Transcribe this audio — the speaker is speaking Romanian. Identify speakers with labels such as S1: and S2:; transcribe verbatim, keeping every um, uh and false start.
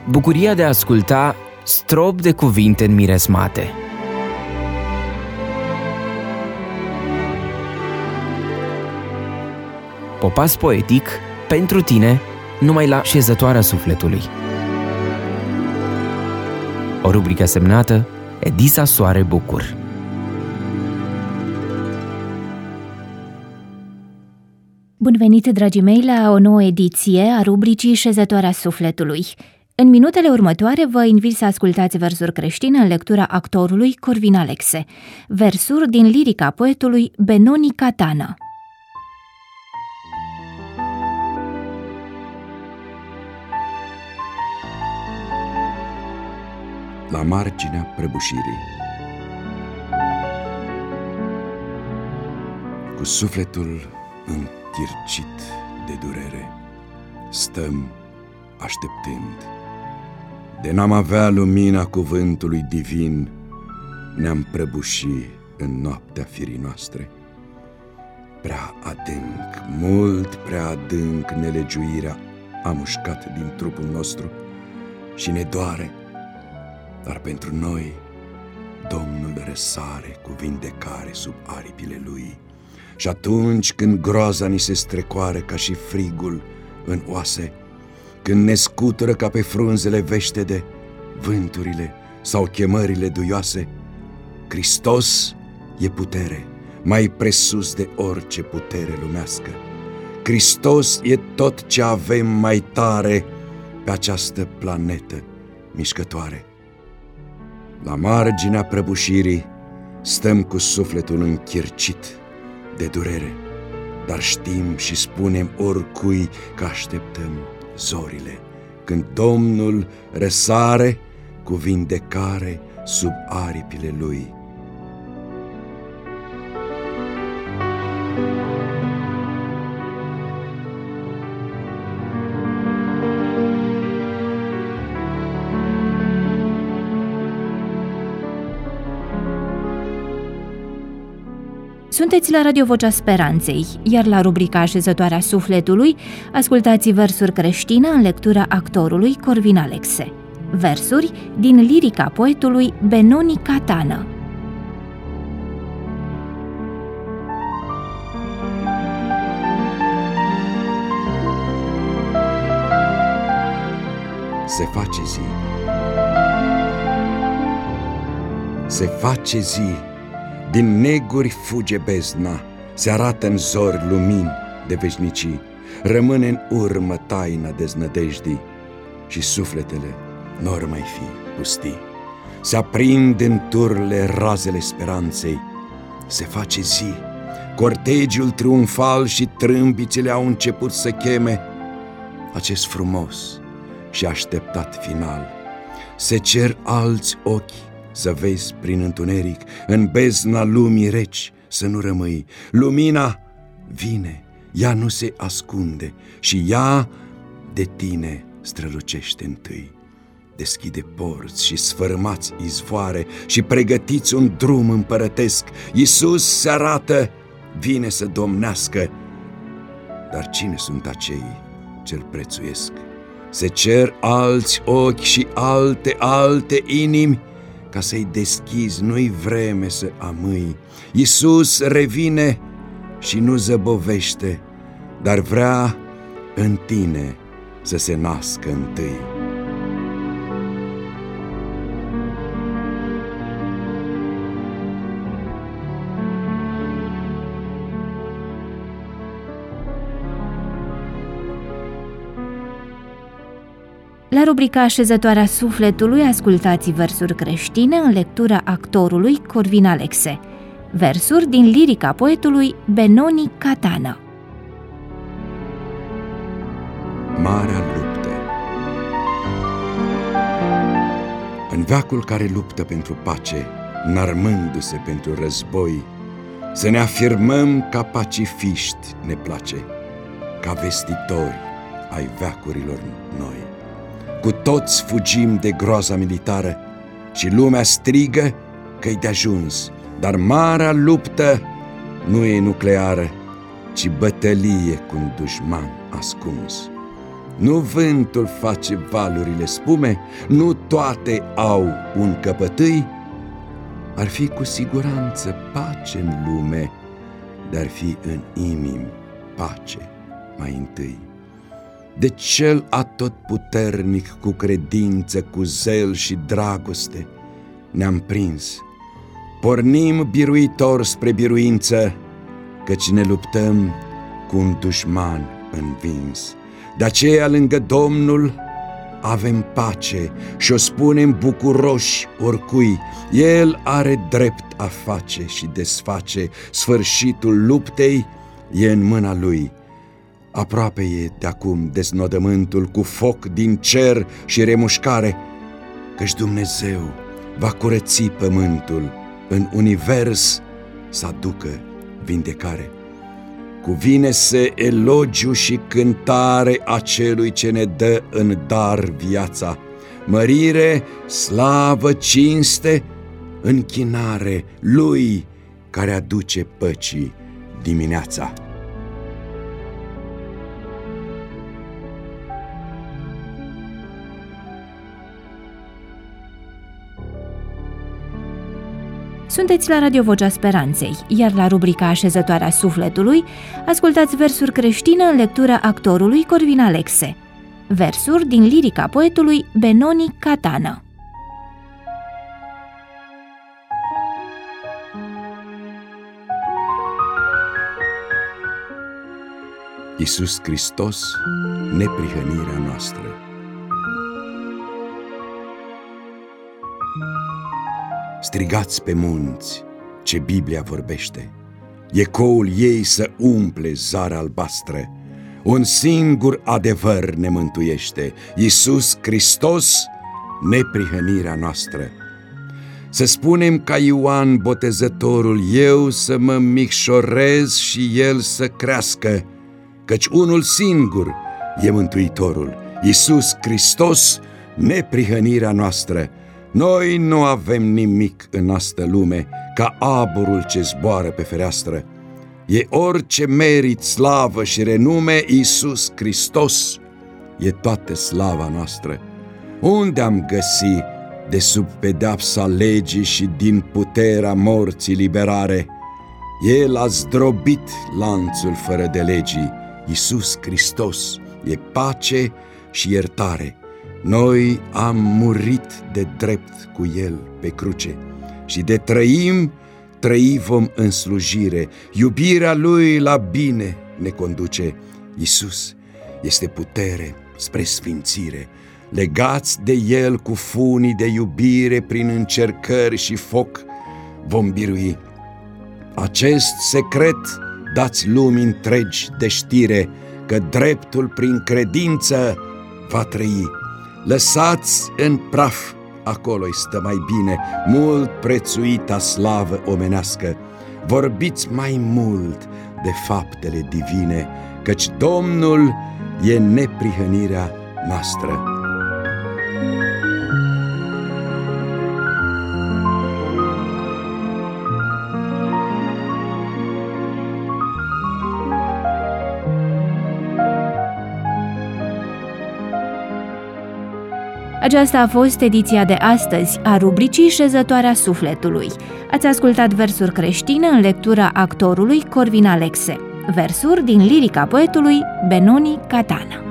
S1: Bucuria de a asculta strop de cuvinte înmiresmate. Popas poetic pentru tine, numai la Șezătoarea Sufletului. O rubrică semnată Edisa Soare Bucur.
S2: Bun venit, dragii mei, la o nouă ediție a rubricii Șezătoarea Sufletului. În minutele următoare vă invit să ascultați versuri creștine în lectura actorului Corvin Alexe, versuri din lirica poetului Benoni Catana.
S3: La marginea prăbușirii. Cu sufletul închircit de durere, stăm așteptând. De n-am avea lumina cuvântului divin, ne-am prăbuși în noaptea firii noastre. Prea adânc, mult prea adânc nelegiuirea a mușcat din trupul nostru și ne doare. Dar pentru noi, Domnul răsare cu vindecare sub aripile Lui. Și atunci când groaza ni se strecoară ca și frigul în oase, când ne scutură ca pe frunzele veștede vânturile sau chemările duioase, Hristos e putere, mai presus de orice putere lumească. Hristos e tot ce avem mai tare pe această planetă mișcătoare. La marginea prăbușirii stăm cu sufletul închircit de durere, dar știm și spunem oricui că așteptăm zorile, când Domnul răsare cu vindecare sub aripile Lui.
S2: Sunteți la Radio Vocea Speranței, iar la rubrica Șezătoarea Sufletului ascultați versuri creștine în lectura actorului Corvin Alexe, versuri din lirica poetului Benoni Catana.
S3: Se face zi. Se face zi. Din neguri fuge bezna, se arată în zori lumini de veșnicii, rămâne în urmă taina deznădejdii și sufletele n-or mai fi pustii. Se aprind în turle razele speranței, se face zi, cortegiul triumfal și trâmbițele au început să cheme acest frumos și așteptat final. Se cer alți ochi să vezi prin întuneric, în bezna lumii reci să nu rămâi. Lumina vine, ea nu se ascunde și ea de tine strălucește întâi. Deschide porți și sfărâmați izvoare și pregătiți un drum împărătesc. Iisus se arată, vine să domnească. Dar cine sunt acei ce-L prețuiesc? Se cer alți ochi și alte, alte inimi, ca să-i deschizi, nu-i vreme să amâi. Iisus revine și nu zăbovește, dar vrea în tine să se nască întâi.
S2: La rubrica Șezătoarea Sufletului ascultați versuri creștine în lectura actorului Corvin Alexe, versuri din lirica poetului Benoni Catana.
S3: Marea luptă. În veacul care luptă pentru pace, înarmându-se pentru război, să ne afirmăm ca pacifiști ne place, ca vestitori ai veacurilor noi. Cu toți fugim de groaza militară și lumea strigă că-i de-ajuns, dar marea luptă nu e nucleară, ci bătălie cu un dușman ascuns. Nu vântul face valurile spume, nu toate au un căpătâi. Ar fi cu siguranță pace în lume, dar fi în inimi pace mai întâi. De cel atotputernic, cu credință, cu zel și dragoste ne-am prins. Pornim biruitor spre biruință, căci ne luptăm cu un dușman învins. De aceea lângă Domnul avem pace și o spunem bucuroși oricui. El are drept a face și desface, sfârșitul luptei e în mâna Lui. Aproape e de acum deznodământul, cu foc din cer și remușcare, căci Dumnezeu va curăți pământul, în univers să aducă vindecare. Cuvine-se elogiu și cântare acelui ce ne dă în dar viața, mărire, slavă, cinste, închinare Lui care aduce păcii dimineața.
S2: Sunteți la Radio Vocea Speranței, iar la rubrica Așezătoarea Sufletului ascultați versuri creștine în lectura actorului Corvin Alexe. Versuri din lirica poetului Benoni Catana.
S3: Iisus Hristos, neprihănirea noastră. Strigați pe munți, ce Biblia vorbește, ecoul ei să umple zarea albastră. Un singur adevăr ne mântuiește, Iisus Hristos, neprihănirea noastră. Să spunem ca Ioan Botezătorul, eu să mă micșorez și El să crească, căci unul singur e Mântuitorul, Iisus Hristos, neprihănirea noastră. Noi nu avem nimic în astă lume ca aburul ce zboară pe fereastră. E orice merit, slavă și renume, Iisus Hristos e toată slava noastră. Unde am găsit de sub pedeapsa legii și din puterea morții liberare? El a zdrobit lanțul fără de legii, Iisus Hristos e pace și iertare. Noi am murit de drept cu El pe cruce și de trăim, trăi vom în slujire. Iubirea Lui la bine ne conduce. Iisus este putere spre sfințire. Legați de El cu funii de iubire, prin încercări și foc vom birui. Acest secret dați lumii întregi de știre, că dreptul prin credință va trăi. Lăsați în praf, acolo-i stă mai bine, mult prețuita slavă omenească. Vorbiți mai mult de faptele divine, căci Domnul e neprihănirea noastră.
S2: Aceasta a fost ediția de astăzi a rubricii Șezătoarea Sufletului. Ați ascultat versuri creștine în lectura actorului Corvin Alexe. Versuri din lirica poetului Benoni Catana.